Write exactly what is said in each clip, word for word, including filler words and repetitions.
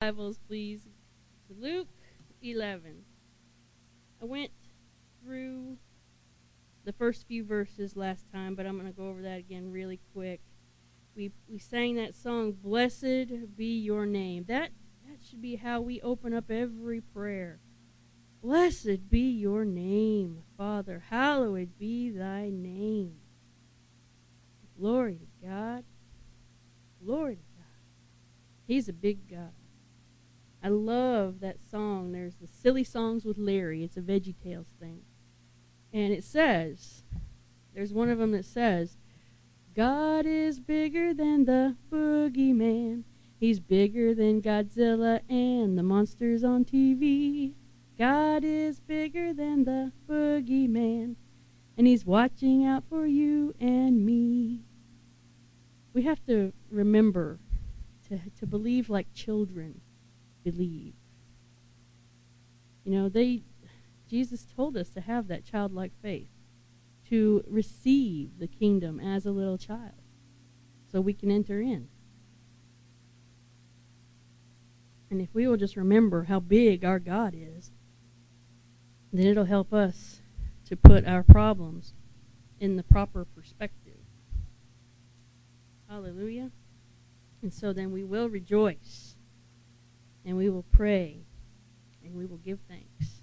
Bibles, please, to Luke eleven. I went through the first few verses last time, but I'm going to go over that again really quick. We we sang that song, "Blessed be your name." That that should be how we open up every prayer. Blessed be your name, Father. Hallowed be thy name. Glory to God. Glory to God. He's a big God. I love that song. There's the Silly Songs with Larry. It's a VeggieTales thing. And it says, there's one of them that says, God is bigger than the boogeyman. He's bigger than Godzilla and the monsters on T V. God is bigger than the boogeyman. And he's watching out for you and me. We have to remember to, to believe like children believe. You know, they Jesus told us to have that childlike faith, to receive the kingdom as a little child so we can enter in. And if we will just remember how big our God is, then it'll help us to put our problems in the proper perspective. Hallelujah. And so then we will rejoice, and we will pray, and we will give thanks.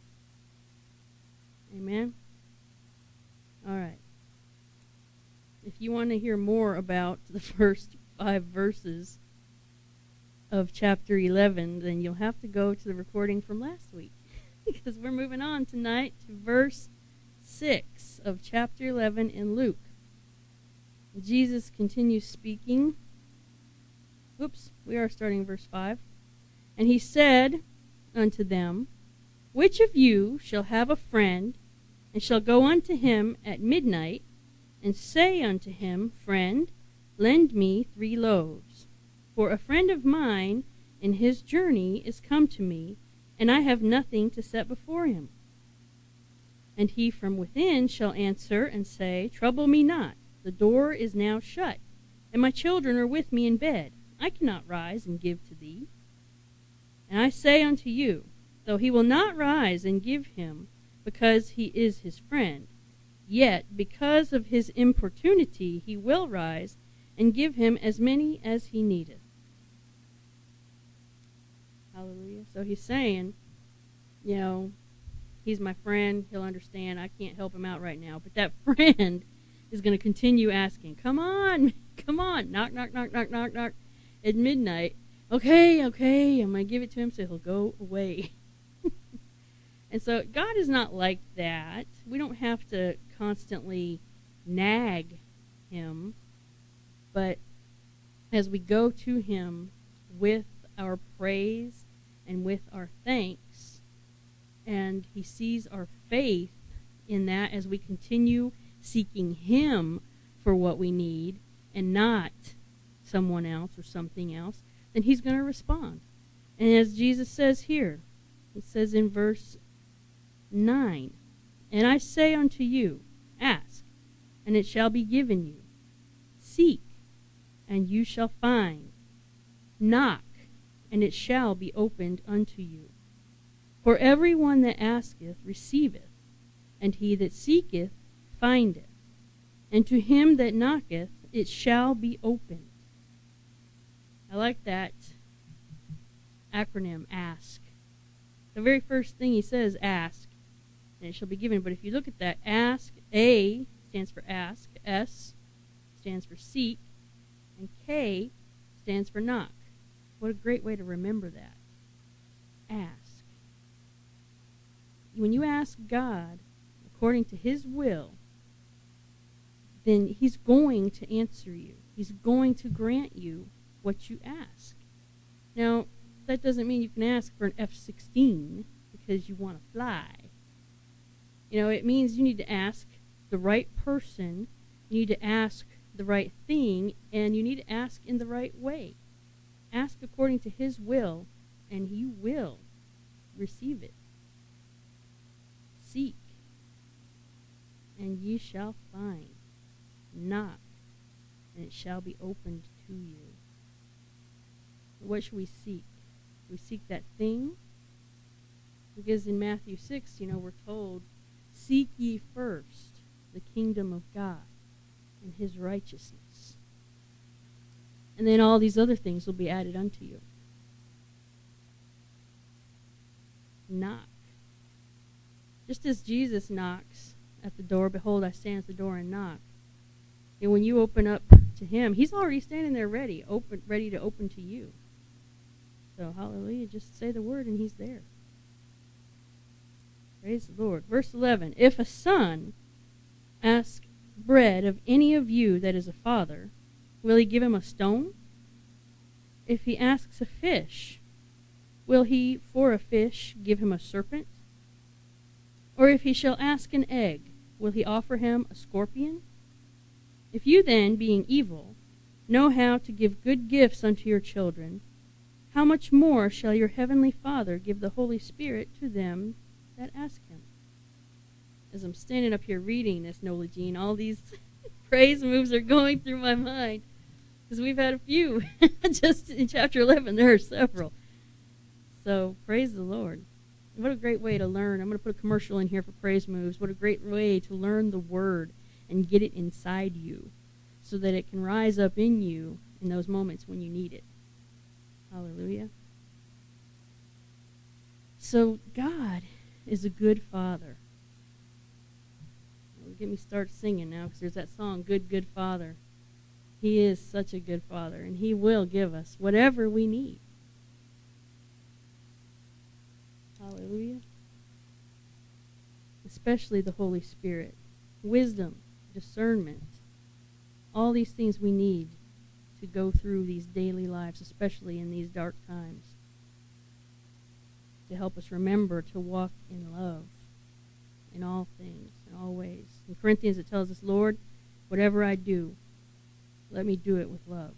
Amen? All right. If you want to hear more about the first five verses of chapter eleven, then you'll have to go to the recording from last week, because we're moving on tonight to verse six of chapter eleven in Luke. Jesus continues speaking. Oops, we are starting verse five. And he said unto them, Which of you shall have a friend, and shall go unto him at midnight, and say unto him, Friend, lend me three loaves. For a friend of mine in his journey is come to me, and I have nothing to set before him. And he from within shall answer and say, Trouble me not, the door is now shut, and my children are with me in bed. I cannot rise and give to thee. And I say unto you, though he will not rise and give him, because he is his friend, yet because of his importunity he will rise and give him as many as he needeth. Hallelujah. So he's saying, you know, he's my friend, he'll understand, I can't help him out right now. But that friend is going to continue asking, come on, come on, knock, knock, knock, knock, knock, knock, at midnight. Okay, okay, I'm going to give it to him so he'll go away. And so God is not like that. We don't have to constantly nag him. But as we go to him with our praise and with our thanks, and he sees our faith in that as we continue seeking him for what we need and not someone else or something else, then he's going to respond. And as Jesus says here, it says in verse nine, And I say unto you, Ask, and it shall be given you. Seek, and you shall find. Knock, and it shall be opened unto you. For every one that asketh receiveth, and he that seeketh findeth, and to him that knocketh it shall be opened. I like that acronym, ASK. The very first thing he says, ask, and it shall be given. But if you look at that, ask, A stands for ask, S stands for seek, and K stands for knock. What a great way to remember that. Ask. When you ask God according to his will, then he's going to answer you. He's going to grant you what you ask. Now, that doesn't mean you can ask for an F sixteen because you want to fly. You know, it means you need to ask the right person, you need to ask the right thing, and you need to ask in the right way. Ask according to his will, and you will receive it. Seek, and ye shall find. Knock, and it shall be opened to you. What should we seek? We seek that thing. Because in Matthew six, you know, we're told, seek ye first the kingdom of God and his righteousness. And then all these other things will be added unto you. Knock. Just as Jesus knocks at the door, behold, I stand at the door and knock. And when you open up to him, he's already standing there ready, open, ready to open to you. So, hallelujah, just say the word and he's there. Praise the Lord. Verse eleven, if a son ask bread of any of you that is a father, will he give him a stone? If he asks a fish, will he for a fish give him a serpent? Or if he shall ask an egg, will he offer him a scorpion? If you then, being evil, know how to give good gifts unto your children, how much more shall your heavenly Father give the Holy Spirit to them that ask him? As I'm standing up here reading this, Nola Jean, all these praise moves are going through my mind. Because we've had a few. Just in chapter eleven, there are several. So, praise the Lord. What a great way to learn. I'm going to put a commercial in here for praise moves. What a great way to learn the word and get it inside you so that it can rise up in you in those moments when you need it. Hallelujah. So, God is a good Father. Well, get me started singing now because there's that song, Good, Good Father. He is such a good Father, and he will give us whatever we need. Hallelujah. Especially the Holy Spirit. Wisdom, discernment, all these things we need to go through these daily lives, especially in these dark times, to help us remember to walk in love in all things, in all ways. In Corinthians it tells us, Lord, whatever I do, let me do it with love.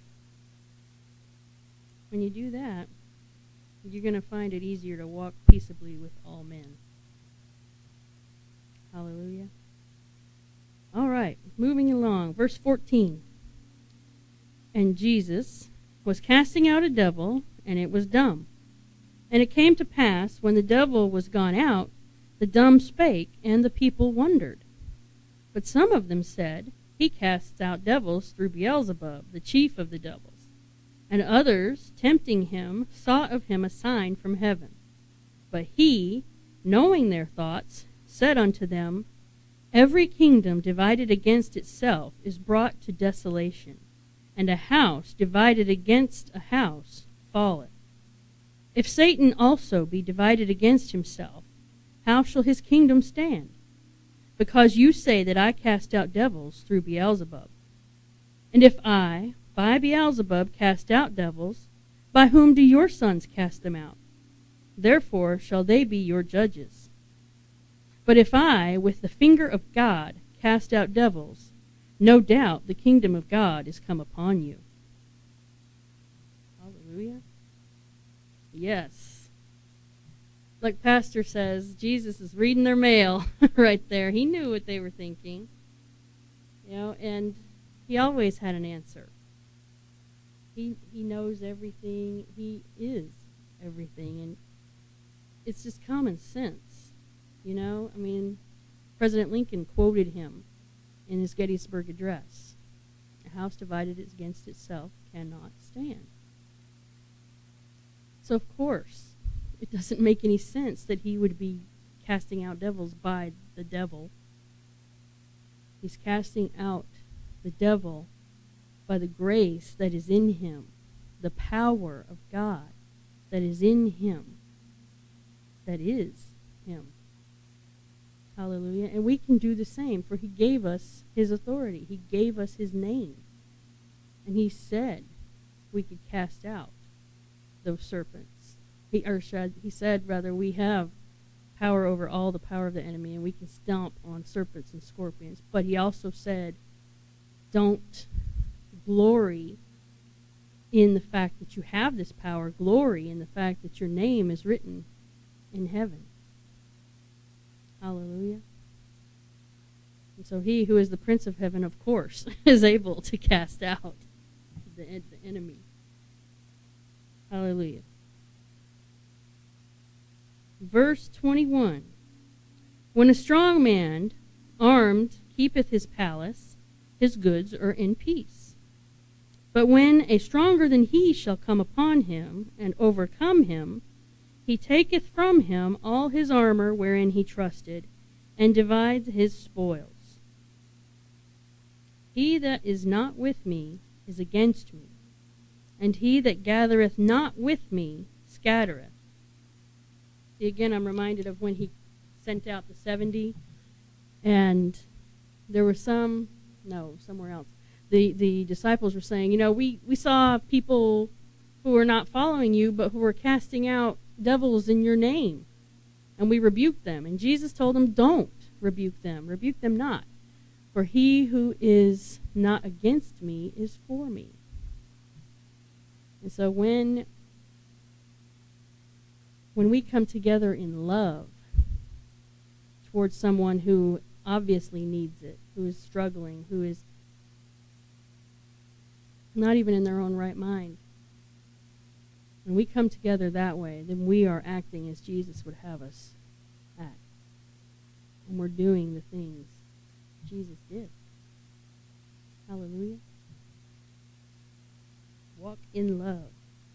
When you do that, you're going to find it easier to walk peaceably with all men. Hallelujah. All right, moving along. Verse fourteen. And Jesus was casting out a devil, and it was dumb. And it came to pass, when the devil was gone out, the dumb spake, and the people wondered. But some of them said, he casts out devils through Beelzebub, the chief of the devils. And others, tempting him, sought of him a sign from heaven. But he, knowing their thoughts, said unto them, every kingdom divided against itself is brought to desolation, and a house divided against a house falleth. If Satan also be divided against himself, how shall his kingdom stand? Because you say that I cast out devils through Beelzebub. And if I, by Beelzebub, cast out devils, by whom do your sons cast them out? Therefore shall they be your judges. But if I, with the finger of God, cast out devils, no doubt the kingdom of God is come upon you. Hallelujah. Yes. Like Pastor says, Jesus is reading their mail right there. He knew what they were thinking. You know, and he always had an answer. He he knows everything. He is everything. And it's just common sense. You know, I mean, President Lincoln quoted him in his Gettysburg Address. A house divided against itself cannot stand. So, of course, it doesn't make any sense that he would be casting out devils by the devil. He's casting out the devil by the grace that is in him, the power of God that is in him, that is him. Hallelujah. And we can do the same, for he gave us his authority. He gave us his name. And he said we could cast out those serpents. He, or should, he said, rather, we have power over all the power of the enemy, and we can stomp on serpents and scorpions. But he also said, don't glory in the fact that you have this power. Glory in the fact that your name is written in heaven. Hallelujah. And so he who is the Prince of Heaven, of course, is able to cast out the, the enemy. Hallelujah. Verse twenty-one. When a strong man, armed, keepeth his palace, his goods are in peace. But when a stronger than he shall come upon him, and overcome him, he taketh from him all his armor wherein he trusted, and divides his spoils. He that is not with me is against me, and he that gathereth not with me scattereth. See, again, I'm reminded of when he sent out the seventy, and there were some, no, somewhere else. The the disciples were saying, you know, we, we saw people who were not following you, but who were casting out devils in your name, and we rebuked them. And Jesus told them, don't rebuke them, rebuke them not. For he who is not against me is for me. And so when when we come together in love towards someone who obviously needs it, who is struggling, who is not even in their own right mind, when we come together that way, then we are acting as Jesus would have us act. And we're doing the things Jesus did. Hallelujah. Walk in love.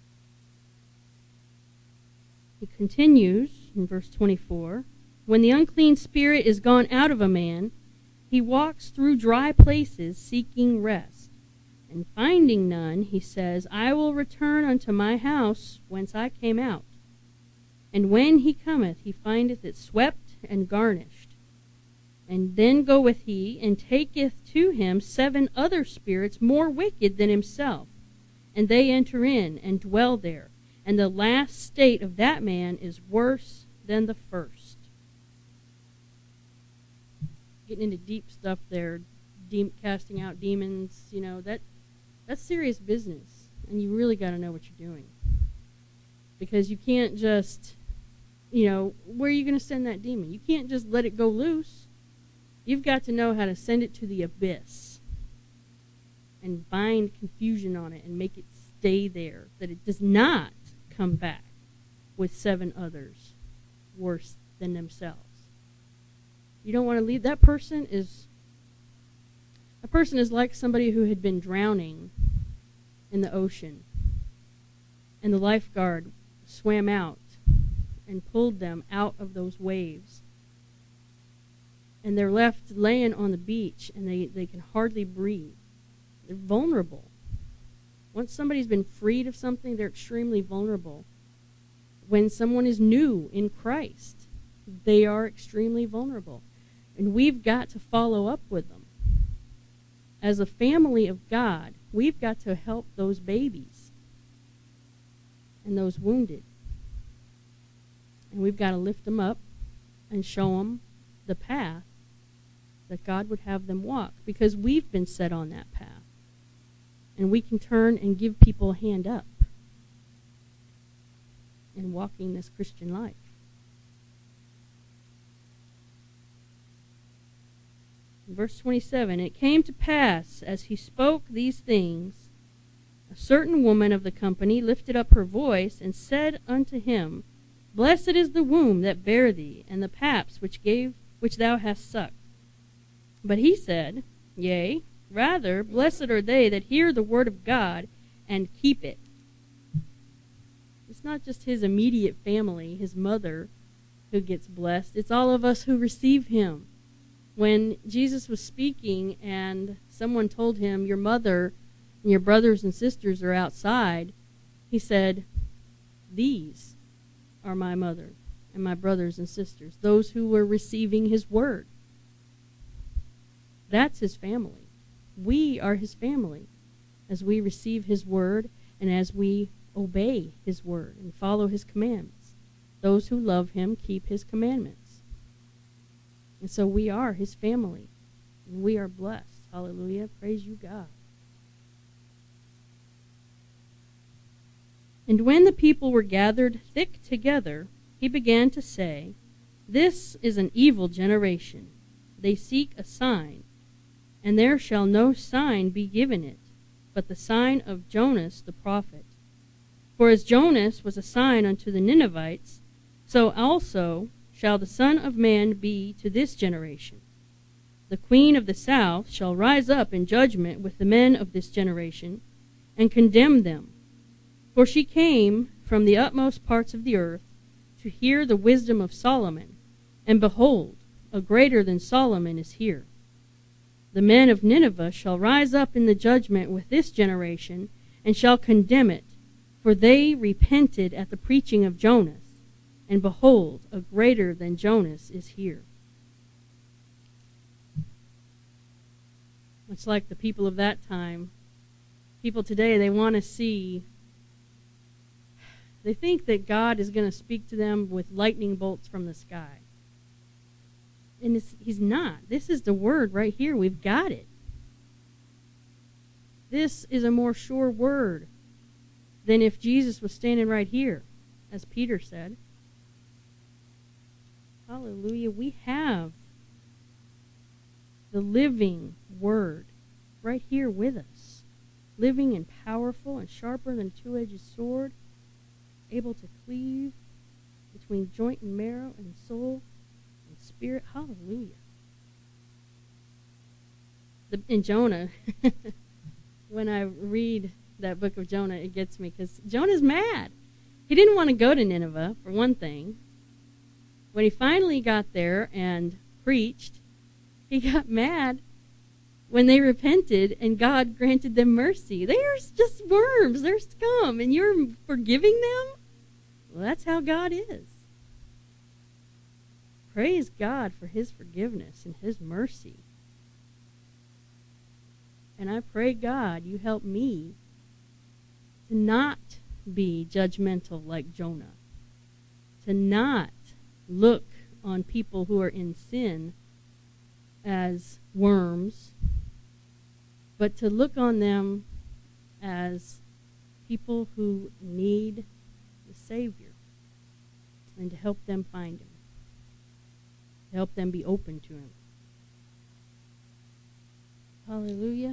He continues in verse twenty-four. When the unclean spirit is gone out of a man, he walks through dry places seeking rest. And finding none, he says, I will return unto my house whence I came out. And when he cometh, he findeth it swept and garnished. And then goeth he, and taketh to him seven other spirits more wicked than himself. And they enter in, and dwell there. And the last state of that man is worse than the first. Getting into deep stuff there, de- casting out demons, you know, that that's serious business. And you really got to know what you're doing. Because you can't just, you know, where are you going to send that demon? You can't just let it go loose. You've got to know how to send it to the abyss and bind confusion on it and make it stay there, that it does not come back with seven others worse than themselves. You don't want to leave. That person is, a person is like somebody who had been drowning in the ocean, and the lifeguard swam out and pulled them out of those waves. And they're left laying on the beach, and they, they can hardly breathe. They're vulnerable. Once somebody's been freed of something, they're extremely vulnerable. When someone is new in Christ, they are extremely vulnerable. And we've got to follow up with them. As a family of God, we've got to help those babies and those wounded. And we've got to lift them up and show them the path that God would have them walk, because we've been set on that path. And we can turn and give people a hand up in walking this Christian life. In verse twenty-seven, it came to pass, as he spoke these things, a certain woman of the company lifted up her voice and said unto him, Blessed is the womb that bare thee, and the paps which gave which thou hast sucked. But he said, Yea, rather, blessed are they that hear the word of God and keep it. It's not just his immediate family, his mother, who gets blessed. It's all of us who receive him. When Jesus was speaking and someone told him, your mother and your brothers and sisters are outside, he said, these are my mother and my brothers and sisters, those who were receiving his word. That's his family. We are his family as we receive his word and as we obey his word and follow his commandments. Those who love him keep his commandments. And so we are his family, and we are blessed. Hallelujah. Praise you, God. And when the people were gathered thick together, he began to say, This is an evil generation. They seek a sign, and there shall no sign be given it, but the sign of Jonas the prophet. For as Jonas was a sign unto the Ninevites, So also shall the Son of Man be to this generation. The queen of the south shall rise up in judgment with the men of this generation, and condemn them. For she came from the utmost parts of the earth to hear the wisdom of Solomon, and behold, a greater than Solomon is here. The men of Nineveh shall rise up in the judgment with this generation, and shall condemn it, for they repented at the preaching of Jonas, and behold, a greater than Jonas is here. Much like the people of that time, people today, they want to see, they think that God is going to speak to them with lightning bolts from the sky. And it's, he's not. This is the word right here. We've got it. This is a more sure word than if Jesus was standing right here, as Peter said. Hallelujah. We have the living word right here with us. Living and powerful and sharper than a two-edged sword, able to cleave between joint and marrow and soul and spirit. Hallelujah. The, in Jonah, when I read that book of Jonah, it gets me because Jonah's mad. He didn't want to go to Nineveh, for one thing. When he finally got there and preached, he got mad when they repented and God granted them mercy. They're just worms. They're scum. And you're forgiving them? Well, that's how God is. Praise God for his forgiveness and his mercy. And I pray, God, you help me to not be judgmental like Jonah. To not look on people who are in sin as worms, but to look on them as people who need the Savior, and to help them find him, to help them be open to him. Hallelujah.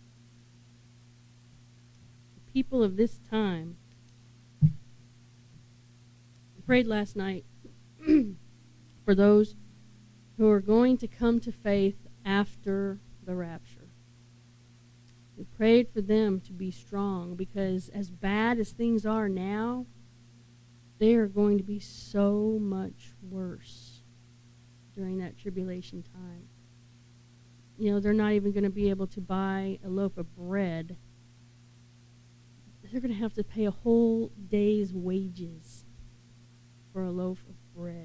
The people of this time, I prayed last night for those who are going to come to faith after the rapture. We prayed for them to be strong, because as bad as things are now, they are going to be so much worse during that tribulation time. You know, they're not even going to be able to buy a loaf of bread. They're going to have to pay a whole day's wages for a loaf of bread.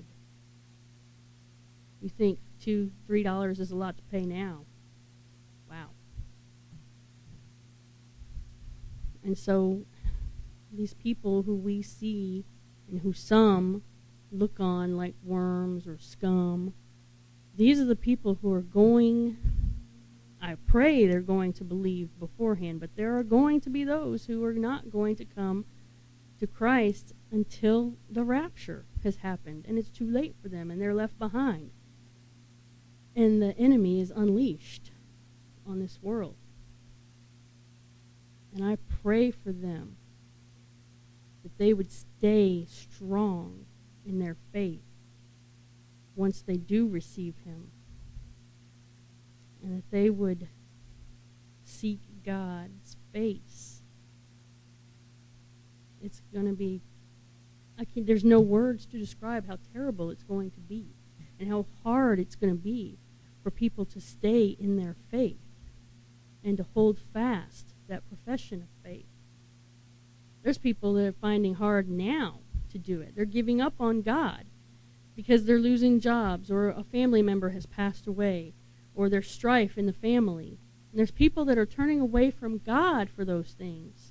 You think two, three dollars is a lot to pay now. Wow. And so these people who we see and who some look on like worms or scum, these are the people who are going, I pray they're going to believe beforehand, but there are going to be those who are not going to come to Christ until the rapture has happened, and it's too late for them, and they're left behind. And the enemy is unleashed on this world. And I pray for them that they would stay strong in their faith once they do receive him, and that they would seek God's face. It's going to be, I can, there's no words to describe how terrible it's going to be and how hard it's going to be for people to stay in their faith and to hold fast that profession of faith. There's people that are finding hard now to do it. They're giving up on God because they're losing jobs, or a family member has passed away, or there's strife in the family. And there's people that are turning away from God for those things.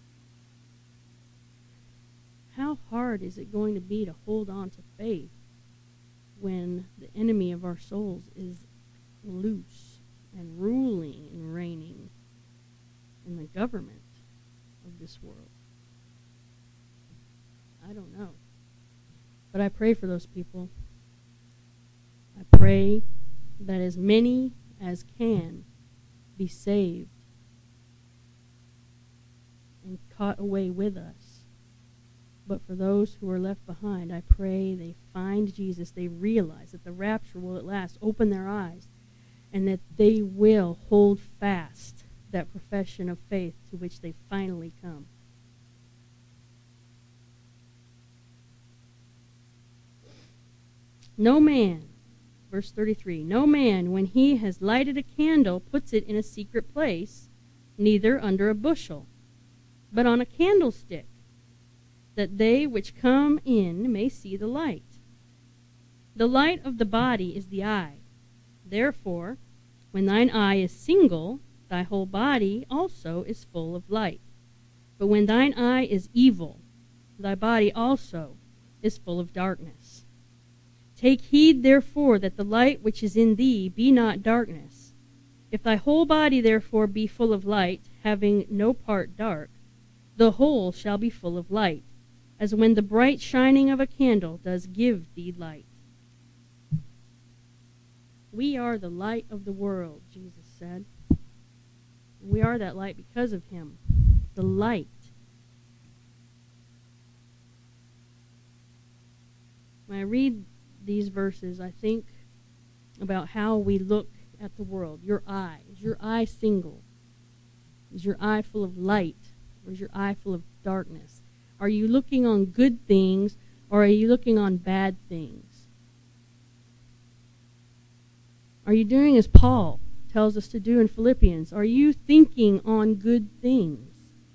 How hard is it going to be to hold on to faith when the enemy of our souls is loose and ruling and reigning in the government of this world? I don't know. But I pray for those people. I pray that as many as can be saved and caught away with us But for those who are left behind, I pray they find Jesus. They realize that the rapture will at last open their eyes, and that they will hold fast that profession of faith to which they finally come. No man, verse thirty-three, no man, when he has lighted a candle, puts it in a secret place, neither under a bushel, but on a candlestick, that they which come in may see the light. The light of the body is the eye. Therefore, when thine eye is single, thy whole body also is full of light. But when thine eye is evil, thy body also is full of darkness. Take heed, therefore, that the light which is in thee be not darkness. If thy whole body, therefore, be full of light, having no part dark, the whole shall be full of light, as when the bright shining of a candle does give thee light. We are the light of the world, Jesus said. We are that light because of him. The light. When I read these verses, I think about how we look at the world. Your eye. Is your eye single? Is your eye full of light? Or is your eye full of darkness? Are you looking on good things, or are you looking on bad things? Are you doing as Paul tells us to do in Philippians? Are you thinking on good things?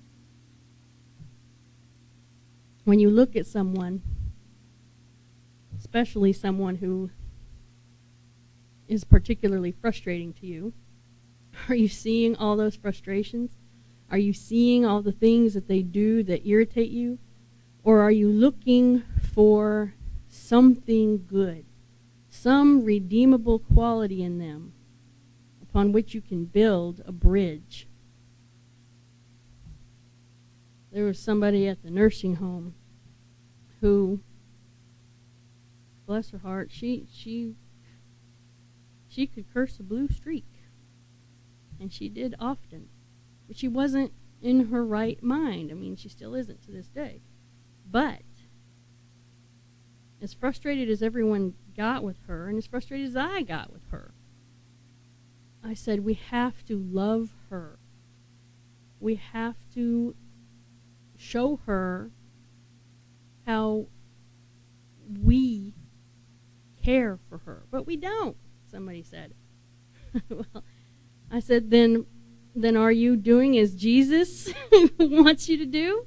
When you look at someone, especially someone who is particularly frustrating to you, are you seeing all those frustrations? Are you seeing all the things that they do that irritate you? Or are you looking for something good, some redeemable quality in them upon which you can build a bridge? There was somebody at the nursing home who, bless her heart, she she she could curse a blue streak, and she did often. But she wasn't in her right mind. I mean, she still isn't to this day. But as frustrated as everyone got with her, and as frustrated as I got with her, I said, we have to love her. We have to show her how we care for her. But we don't, somebody said. Well, I said, then, then are you doing as Jesus wants you to do?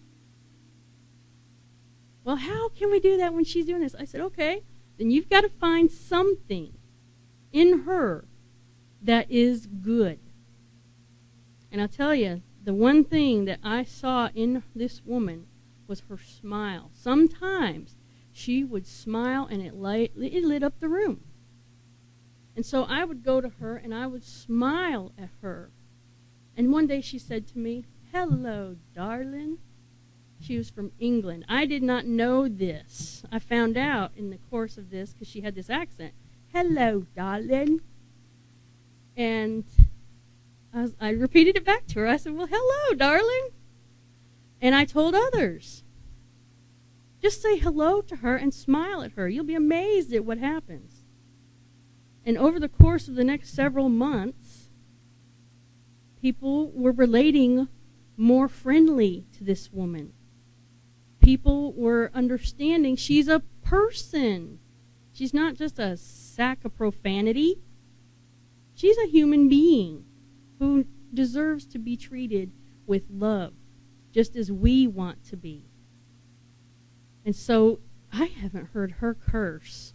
Well, how can we do that when she's doing this? I said, okay, then you've got to find something in her that is good. And I'll tell you, the one thing that I saw in this woman was her smile. Sometimes she would smile and it lit, it lit up the room. And so I would go to her and I would smile at her. And one day she said to me, "Hello, darling." She was from England. I did not know this. I found out in the course of this because she had this accent. "Hello, darling." And I, was, I repeated it back to her. I said, "Well, hello, darling." And I told others, just say hello to her and smile at her. You'll be amazed at what happens. And over the course of the next several months, people were relating more friendly to this woman. People were understanding she's a person. She's not just a sack of profanity. She's a human being who deserves to be treated with love, just as we want to be. And so I haven't heard her curse.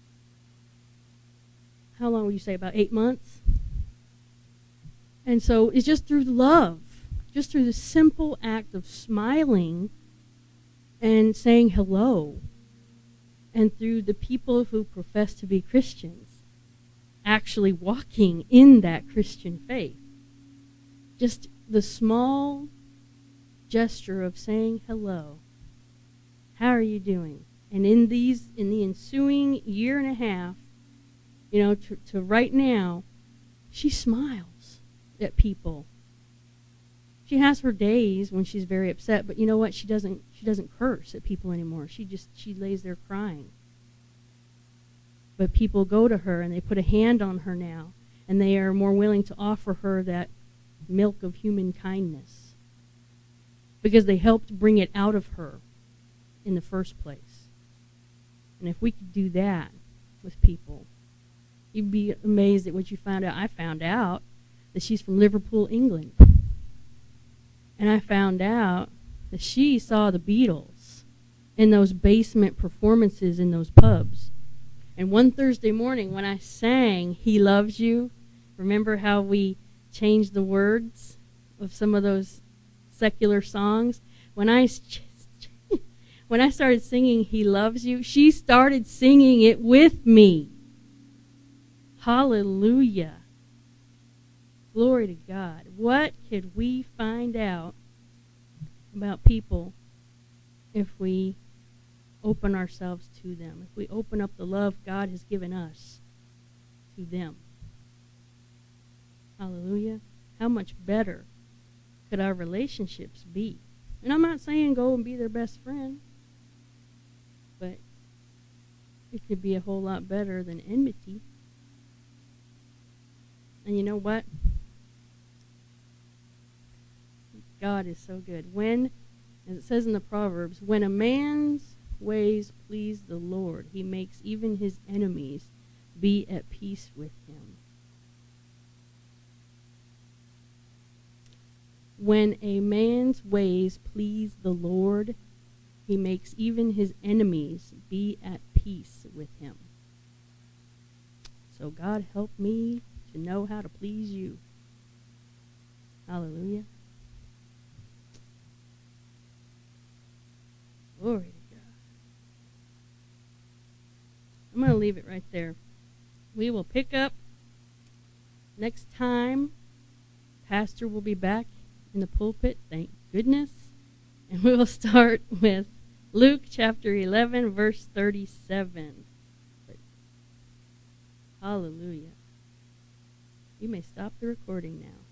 How long would you say? About eight months? And so it's just through love, just through the simple act of smiling and saying hello, and through the people who profess to be Christians actually walking in that Christian faith. Just the small gesture of saying hello. How are you doing? And in these, in the ensuing year and a half, you know, to, to right now, she smiles at people. She has her days when she's very upset, but you know what? She doesn't she doesn't curse at people anymore. She just she lays there crying. But people go to her and they put a hand on her now, and they are more willing to offer her that milk of human kindness because they helped bring it out of her in the first place. And if we could do that with people, you'd be amazed at what you found out. I found out that she's from Liverpool, England. And I found out that she saw the Beatles in those basement performances in those pubs. And one Thursday morning when I sang He Loves You, remember how we changed the words of some of those secular songs? When I when I started singing He Loves You, she started singing it with me. Hallelujah. Glory to God. What could we find out about people if we open ourselves to them, if we open up the love God has given us to them? Hallelujah. How much better could our relationships be? And I'm not saying go and be their best friend, but it could be a whole lot better than enmity. And you know what? God is so good. When, as it says in the Proverbs, when a man's ways please the Lord, he makes even his enemies be at peace with him. When a man's ways please the Lord, he makes even his enemies be at peace with him. So God help me to know how to please you. Hallelujah. Glory to God. I'm going to leave it right there. We will pick up next time. Pastor will be back in the pulpit, thank goodness. And we will start with Luke chapter eleven, verse thirty-seven. But, hallelujah. You may stop the recording now.